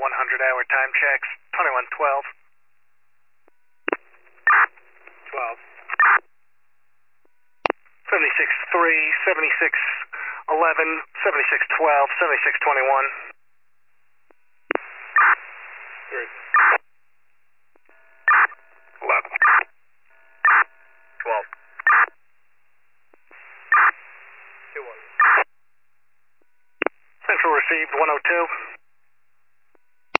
100-hour time checks. 2112. 12. 76-3, 76-11, 76-12, 76-21. 3. 11. 12. 2-1. Central received 102.